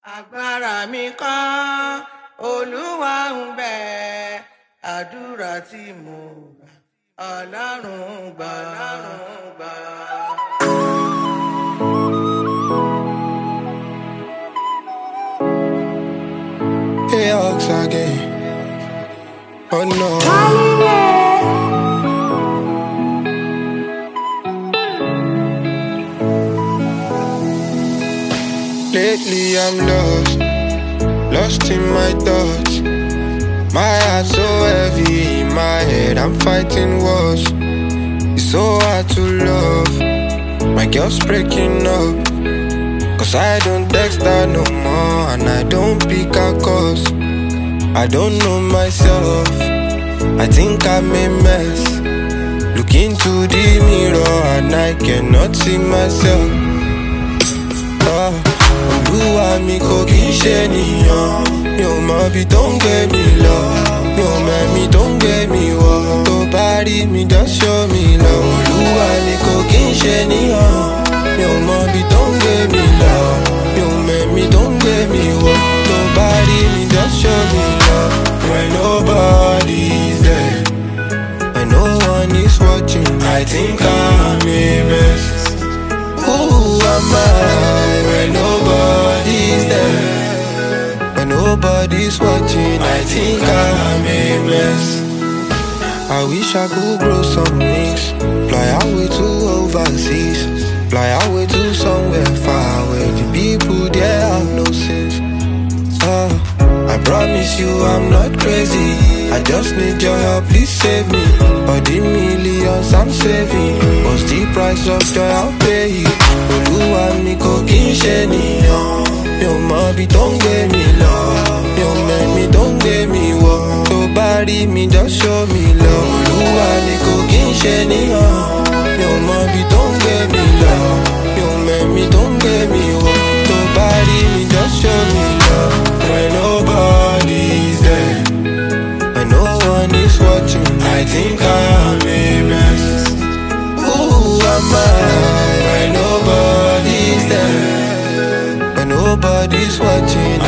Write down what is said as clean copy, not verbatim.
Agbára mi kọ́, Olúwa ń bẹ, àdúrà tí mo gbà, Ọlọ́run gbà. Hey, Ox again. Oh no. Lately I'm lost in my thoughts. My heart so heavy in my head, I'm fighting wars. It's so hard to love. My girl's breaking up, cause I don't text her no more, and I don't pick her calls. I don't know myself, I think I'm a mess. Look into the mirror and I cannot see myself. Olúwa mi kò kí n ṣe ènìyàn, mi ò mọ ibi tó ń gbé mi lọ, mi ò mọ ẹ̀mí tó ń gbé mi wọ̀. Tó bá rí mi just show me love. Olúwa mi kò kí n ṣe ènìyàn, mi ò mọ ibi tó ń gbé mi lọ, mi ò mọ ẹ̀mí tó ń gbé mi wọ̀. Tó bá rí mi just show me love. When nobody's there and no one is watching, I think I'm a mess. Who am I when nobody's there? When nobody's watching, I think I'm a mess. I wish I could grow some wings, fly away to overseas, fly away to somewhere far where the people there have no sense. I promise you I'm not crazy, I just need your help, please save me. For the millions I'm saving, what's the price of joy I'll pay? Olúwa mi kò kí n ṣe ènìyàn, mi ò mọ ibi tó ń gbé mi lọ, mi ò mọ ẹ̀mí tó ń gbé mi wọ̀. Tó bá rí mi just show me love. Olúwa mi kò kí n ṣe ènìyàn, mi ò mọ ibi tó ń gbé mi lọ, mi ò mọ ẹ̀mí tó ń gbé mi wọ̀. Tó bá rí mi just show me love. When nobody's there and no one is watching, I think I'm a mess. Who am I when nobody's there, when nobody's watching?